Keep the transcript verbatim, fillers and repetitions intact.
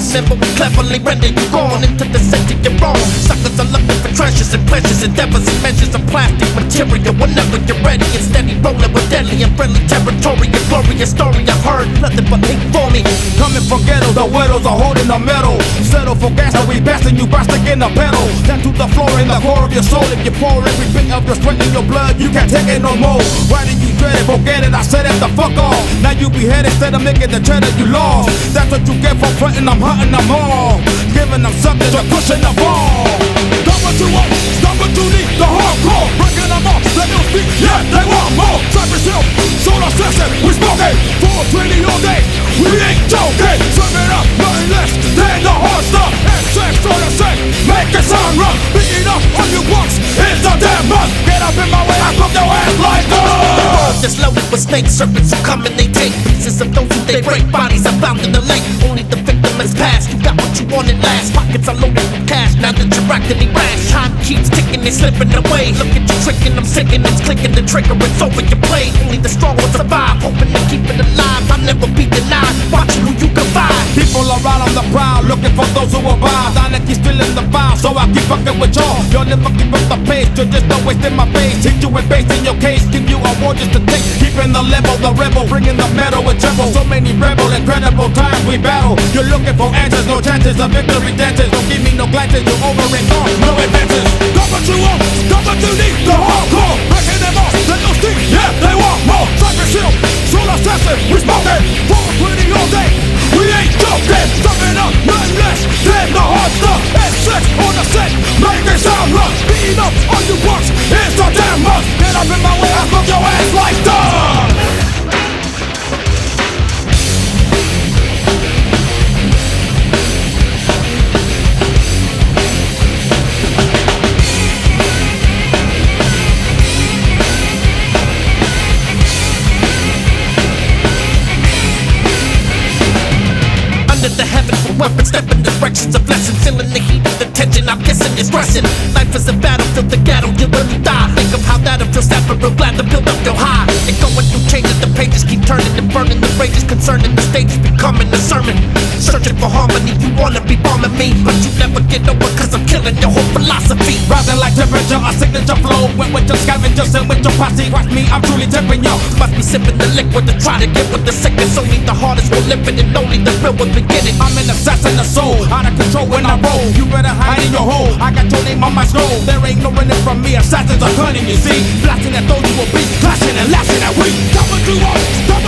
nimble and cleverly render you gone into the center you're wrong. Suckers are looking for treasures and pleasures, endeavors and measures of plastic material. Whenever you're ready and steady, rolling with deadly and friendly territory. A glorious story I've heard, nothing but hate for me. Coming from ghetto, the widows are holding the metal. Settle for gas, so we blasting you by sticking the pedal down to the floor in the core of your soul. If you pour every bit of your sweat in your blood, you can't take it no more. Why do you dread it? Forget it, I said it the fuck off. Now you beheaded instead of making the cheddar you lost. That's what you get for fronting, I'm hunting them all. Giving them something to pushing the ball. Stop what you want, stop what you need, the hardcore. Breaking them off, let them speak, yeah, they want more. Cypress Hill, solar session, we smoking. four twenty all day, we ain't joking. Serving up, nothing less than the hard stuff. And sex on the set, make it sound rough. Beating up on you once, it's a damn must. Get up in my way, I broke your ass like The world is loaded with snake serpents who come and they take pieces of those who they break. Bodies are found in the lake, only the victim has passed. You got what you wanted last, pockets are loaded with cash. Now that you're acting rash, time keeps ticking and slipping away. Look at you tricking, I'm sinking, it's clicking the trigger, it's over your play. Only the strong will survive, hoping to keep it alive. I'll never be denied, watching who you can find. People are out on the prowl, looking for those who will buy. Dynasty still in the file, so I keep fucking with y'all. Y'all never keep up the pace, you're just a waste in my face. Hit you with bass in your case, give you a war just to take. Keeping the level, the rebel, bringing the metal with treble. So many rebel, incredible times we battle. You're looking for answers, no chances of victory dances. Don't give me no glances, you're over and gone, no advances. Got what you want, got what you need, the hardcore. Breaking them off, let them speak, yeah, they want more. Cypress Hill, solar session, we smoking. four twenty all day, we ain't joking. Serving up, nothing less than the hard stuff. And sex on the set, make it sound rough. Beating up on you punks, it's a damn must. Get up in my way, I smoke your ass like dog. The heavens for weapons, step in directions of lessons, feeling the heat of the tension. I'm guessing it's stressing. Life is a battlefield, the ghetto, you really die. Think of how that'll feel, step real glad to build up your high. And going through changes, the pages keep turning and burning. The rages concerning the stages becoming a sermon. Searching for harmony, you wanna be bombing me, but you never get over cause I'm killing your whole philosophy. Rising like temperature, a signature flow. Went with your scavengers and with your posse. Watch me, I'm truly tipping y'all. Must be sipping the liquid to try to get with the sickness. Only the hardest will live it and only the real will begin it. I'm an assassin of soul, out of control when I roll. You better hide in your hole, I got your name on my scroll. There ain't no running from me, assassins are cunning, you see. Blasting at those who will be clashing and lashing at we. Stop what you want, stop